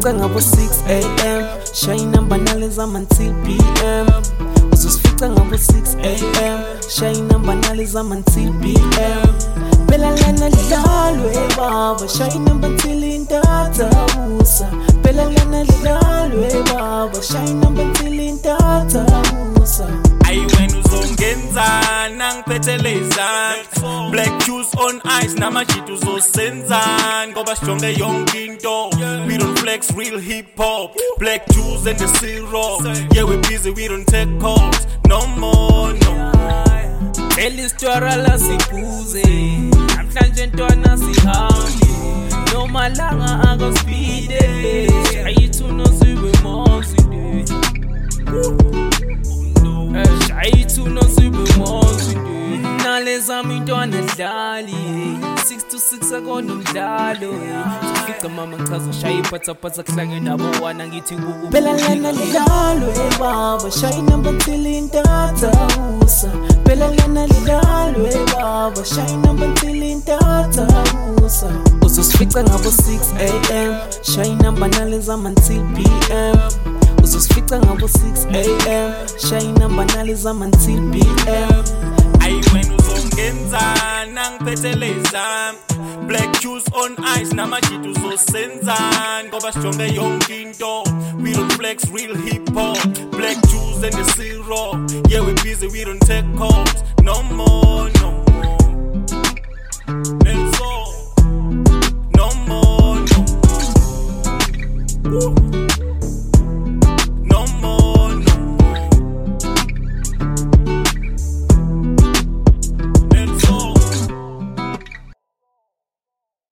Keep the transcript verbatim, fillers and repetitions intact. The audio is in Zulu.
Uzosifica ngabo six a m Shayina banale zama until p m Uzosifica ngabo six a m Shayina banale zama until p m Phela lana lidlalwe baba Shayina until intata usa Phela lana lidlalwe baba Shayina until intata usa. Ayi wena uzongenzana ngiphethelezana Black juice on ice namajita uzosenzana ngoba sijonge yonke into We don't flex real hip hop Black juice and the syrup Yeah we busy we don't take calls No more no Elistora la sipuze Namhlanje ntwana sihambe Noma langa akaspide Shayithu nosibe mozinde Shayithu nosibe mozinde Nale zami ntwana dlali six to six akona umdlalo Sifica mama ngichaza shayi phatha phatha kuhlange nabo wana ngithi kuku Phela lana lidlalwe baba Shayina until intata usa Phela lana lidlalwe baba Shayina until intata usa. Uzosifica ngabo six a m Shayina banale zama until p m Uzosifica ngabo six a m Shayina banale zama until p m Ayi wena uzongenzana ngiphethelezana Black juice on ice namajita uzosenzana ngoba sijonge yonke into We don't flex real hip hop Black juice and the syrup Yeah we busy we don't take calls No more no more